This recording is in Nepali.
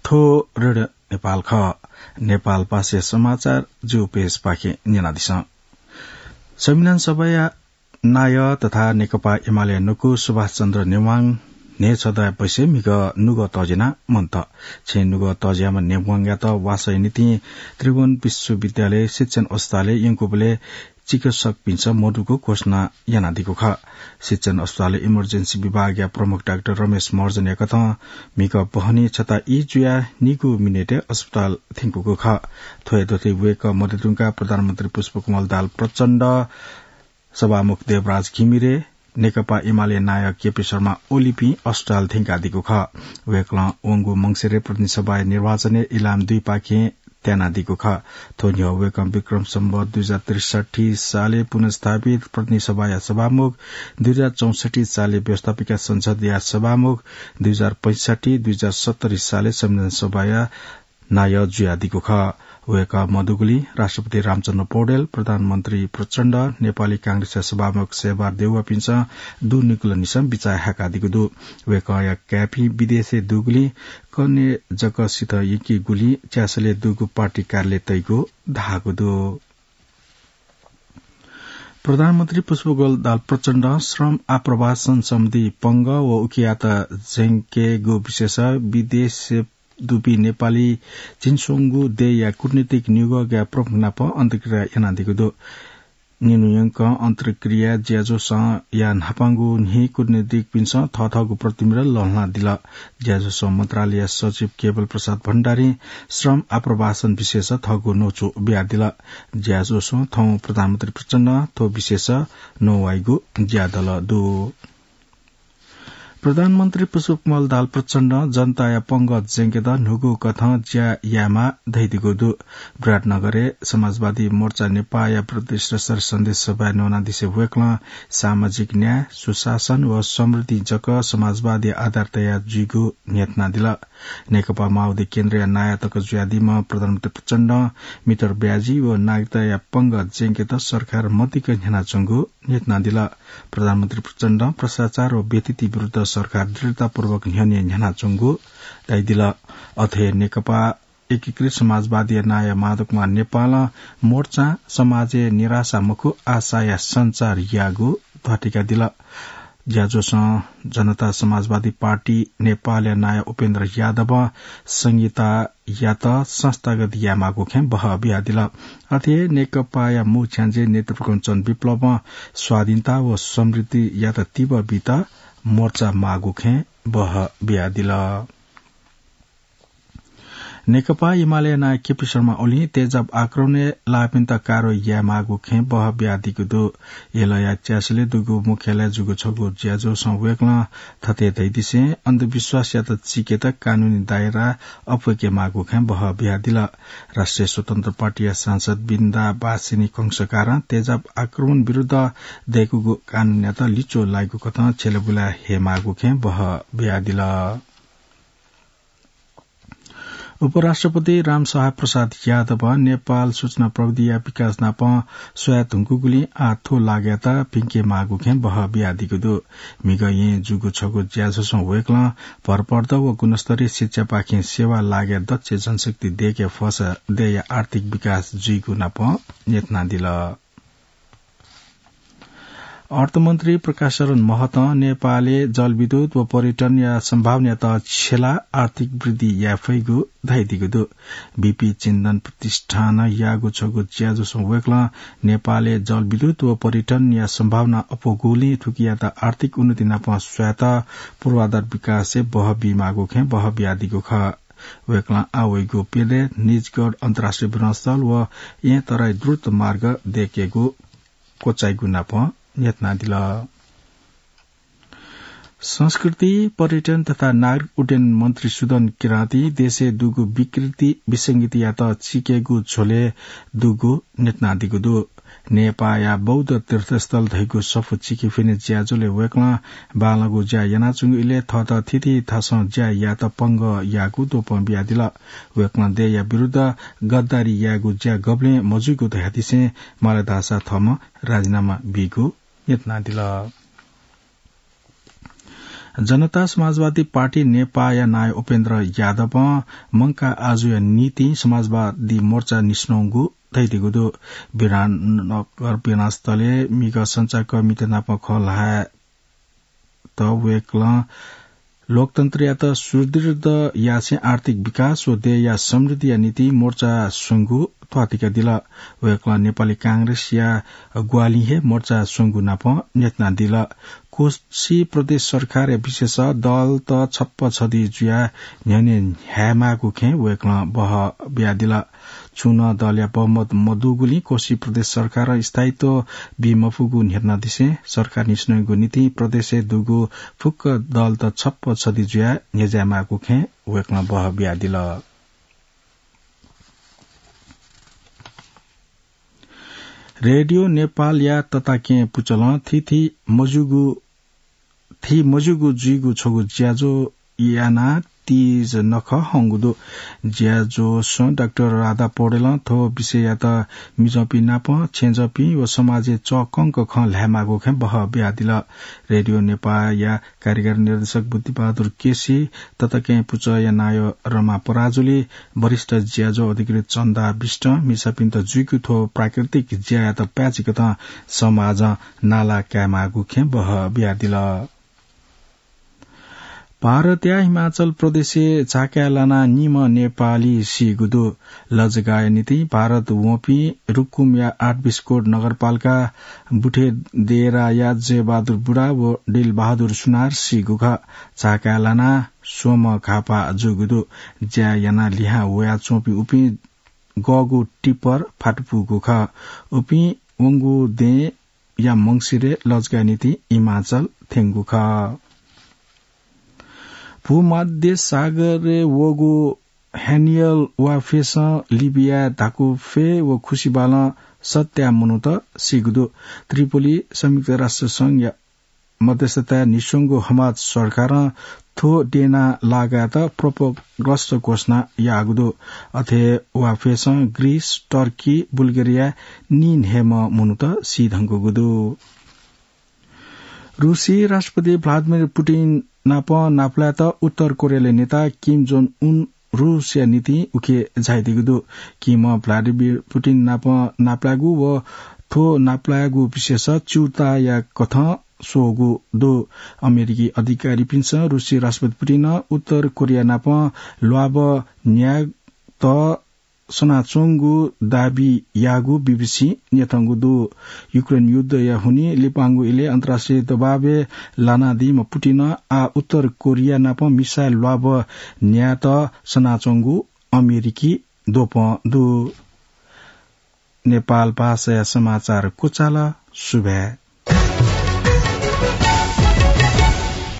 थो रेड नेपाल ख नेपाल पासे समाचार जो पेश पाखे निनादिस संविधान सभा नाय तथा नेकपा एमाले नुकु सुभाष चन्द्र नेवाङ ने छदा पैसे मिग नुग तजेना मन्त छे नुग तजियामा नेवाङ त वासै नीति त्रिभुवन विश्वविद्यालय शिक्षण अस्पतालले यंकुबले चिकित्सक पिन्छ मधुको घोषणा यानादिको ख शिक्षण अस्पताल इमर्जेन्सी विभाग या प्रमुख डाक्टर रमेश मर्जन कथा मिक बहनी छता ई जुया निगु मिनेटे अस्पताल थिंकुको ख थोय दोथे वेक मध्यदुङका प्रधानमन्त्री पुष्पकमल दाहाल प्रचण्ड सभामुख देवराज घिमिरे नेकपा एमाले नायक केपी शर्मा ओलिपी अस्पताल थिंकादिको ख वेकला ओंगु मंगसेरे प्रतिनिधि सभा निर्वाचन इलाम 2 पाखे त्यानादिको ख थोन्यो वेकम विक्रम सम्वत 2063 साले पुनर्स्थापित प्रतिनिधि सभा या सभामुख 2064 साले व्यवस्थापिका संसद या सभामुख 2065-2070 साले संविधान सभा या नाय जुयादिको ख वेका मधुगुली राष्ट्रपति रामचन्द्र पौडेल प्रधानमन्त्री प्रचण्ड नेपाली कांग्रेस सभामुख शेरबहादुर देउवा पिन्छ दु निकुल निसम बिचाय हाकादिको दु वेका या क्यापी विदेशे दुगुली कने जगसित यकी गुली च्यासले दुगु पार्टी कार्यालय तैको धागो दु प्रधानमन्त्री पुष्पकमल दाहाल प्रचण्ड श्रम आप्रवासन सम्बन्धी पंग व उकियात जेंकेगु विशेष विदेश दुपी नेपाली चिन्सोंगु दे या कूटनीतिक नियोग या प्रमुख नाप अन्तर्क्रिया यानादिको दो निनुयंक अन्तर्क्रिया ज्याजो स या नापांगु नि कूटनीतिक पिन्छ थथगु प्रतिमिर लहना दिल ज्याजो स मन्त्रालय सचिव केवल प्रसाद भण्डारी श्रम आप्रवासन विशेष थगु नोचो बिया दिल ज्याजो स थौ प्रधानमन्त्री प्रचण्ड थो विशेष नोवाइगु ज्यादल दो प्रधानमन्त्री पुष्पकमल दाहाल प्रचण्ड जनता या पंगत जेंकेद नुगु कथा ज्या यामा धैदिगो दु विराटनगरे समाजवादी मोर्चा नेपाल या प्रदेश र सन्देश सभा नौना दिसे वेकला सामाजिक न्याय सुशासन व समृद्धि जक समाजवादी आधार तया जुगु नेतना दिल नेकपा माओवादी केन्द्रीय नायतक जुयादीमा प्रधानमन्त्री प्रचण्ड मिटर ब्याजी व नागरिकता या पंगत जेंकेद सरकार मतिक न्याना चंगु नेतना दिल प्रधानमन्त्री प्रचण्ड भ्रष्टाचार व व्यतिथि विरूद्ध सरकार दृढ़तापूर्वक न्याय न्याना चंगु दाइदिल अथे नेकपा एकीकृत समाजवादी नाय माधवकुमार नेपाल मोर्चा समाजे निराशा मुखु आशा या संचार यागु धटिका दिल ज्याजोस जनता समाजवादी पार्टी नेपाल नाय उपेन्द्र यादव संहिता यात संस्थागत यामागु खे बह बिया दिल अथे नेकपा या मुछ्यान्जे नेतृत्वको चन विप्लव स्वाधीनता व समृद्धि यात तीव्र बिता मोर्चा मागु खे बह बिया दिल नेकपा एमाले नायक केपी शर्मा ओली तेजब आक्रमणे लापिन्ता कारो या मागु खे बह ब्यादिको दो एलया च्यासले दुगु मुख्यालय जुगु छगु ज्याजो संवेकला थते दैदिसे अन्धविश्वास या त चिकेत कानूनी दायरा अपके मागु खे बह ब्यादिल राष्ट्रिय स्वतन्त्र पार्टी सांसद बिन्दा बासिनी कंसकार तेजब आक्रमण विरुद्ध देखुगु कानून त लिचो लागु कथा छेलबुला हे मागु खे बह ब्यादिल उपराष्ट्रपति रामसहाय प्रसाद यादव नेपाल सूचना प्रविधि या विकास नाप स्वायत्त हुकुगुली आथो लाग्याता पिंके मागु खे बह बियादिको दो मिग ये जुगु छगु ज्याजो वेकला भरपर्द व गुणस्तरीय शिक्षा पाखे सेवा लाग्या दक्ष जनशक्ति देके फस दे या आर्थिक विकास जुइगु नाप नेतना दिल अर्थमन्त्री प्रकाश शरण महत नेपालले जलविद्युत व पर्यटन या सम्भावनीयता छेला आर्थिक वृद्धि या फैगु धाइदिगु दो बीपी चिन्दन प्रतिष्ठान यागु छगु ज्याजो संवेकला नेपालले जलविद्युत व पर्यटन या सम्भावना अपगोली थुकियाता आर्थिक उन्नति नाप स्वायत्त पूर्वाधार विकास से बह बिमागु खे बह ब्यादिगु ख वेकला आवैगु पेले निजगढ अन्तर्राष्ट्रिय विमानस्थल व यहाँ तराई द्रुत मार्ग देखेगु कोचाइगु नाप नेतना दिल संस्कृति पर्यटन तथा नागरिक उड्डयन मन्त्री सुदन किराती देशे दुगु विकृति विसंगति या त चिकेगु झोले दुगु नेतना दिगु दु नेपाल या बौद्ध तीर्थस्थल धैगु सफु चिकी फिने ज्याजोले वेकला बालगु ज्या यनाचुंगु इले थत थिति थास ज्या या त पंग यागु दोपम बिया दिल वेकला दे या विरुद्ध गद्दारी यागु ज्या गब्ले मजुगु दयादिसे मलदासा थम राजीनामा बिगु नेतना दिल जनता समाजवादी पार्टी नेपाया नाय उपेन्द्र यादव मंका आजु नीति समाजवादी मोर्चा निस्नौगु दैदिगुदु विरानगर विनाशतले मिग संचार कमिटी नाप खला त वेक्ल लोकतन्त्र या त सुदृढ या से आर्थिक विकास व देय या समृद्धि या नीति मोर्चा सुंगु थ्वातिका दिल वेक्ल नेपाली कांग्रेस या ग्वालिहे मोर्चा सुंगु नाप नेतना दिल कोशी प्रदेश सरकार या विशेष दल त छप्प छदी जुया न्याने ह्यामागु खे वेक्ल बह बिया दिल चुन दल या बहुमत मधुगुली कोशी प्रदेश सरकार स्थायित्व बिमफुगु हेर्न दिसे सरकार निस्नगु नीति प्रदेश दुगु फुक्क दल त छप्प छदी जुया नेजामागु खे वेक्ल बह बिया दिल रेडियो नेपाल या तताके पुचल थी मजुगु जुइगु छोगु ज्याजो याना तीज नख हंगुदो ज्याजो सो डाक्टर राधा पौडेल थो विषय या त मिजपी नाप छेजपी व समाजे चकंक ख ल्यामागो खे बह ब्यादिल रेडियो नेपाल या कार्यकारी निर्देशक बुद्धिबहादुर केसी तताके पुच या नाय रमा पराजुले वरिष्ठ ज्याजो अधिकृत चन्दा विष्ट मिसापिन्त जुइकु थो प्राकृतिक ज्या या त प्याचिक त समाज नाला क्यामागु खे बह ब्यादिल भारतीय हिमाचल प्रदेश झाक्यालाना निम नेपाली सिगुदो लजगाय नीति भारत वोपी रुकुम या 8 बिस्कोट नगरपालिका बुठे देरा या जय बहादुर बुढा व डिल बहादुर सुनार सिगुखा झाक्यालाना सोम खापा जुगुदो ज्या याना लिहा वया चोपी उपी गगु टिपर फाटपुगु खा उपी वंगु दे या मंगसिरे लजगाय नीति हिमाचल थेंगु खा भूमध्य सागर वोगु हेनियल वाफेस लिबिया धाकुफे व खुशीबाला सत्या मुनुत सिगुदो त्रिपोली संयुक्त राष्ट्र संघ या मध्यस्थता निसंगो हमाद सरकार थो डेना लगात प्रोपोग्रस्त घोषणा यागुदो अथे वाफेस ग्रीस टर्की बुल्गेरिया निन हेम मुनुत सिधंगो गुदो रूसी राष्ट्रपति व्लादिमिर पुटिन नाप्ला त उत्तर कोरियाले नेता किम जोन उन रूसिया नीति उखे झाइदिगुदो किम व्लादिमिर पुटिन नाप्लागु व थो नाप्लागु विशेष चुता या कथ सोगु दो अमेरिकी अधिकारी पिन्छ रूसी राष्ट्रपति पुटिन उत्तर कोरिया नाप ल्वाब न्याग त सनाचोंगु दाबी यागु बीबीसी नेथंगु दो यूक्रेन युद्ध या हुनी लिपांगु इले अन्तर्राष्ट्रिय दबावे लानादी म पुटिन आ उत्तर कोरिया नाप मिसाइल ल्वाब न्यात सनाचोंगु अमेरिकी दोप दो नेपाल भाषा समाचार कुचाला सुबह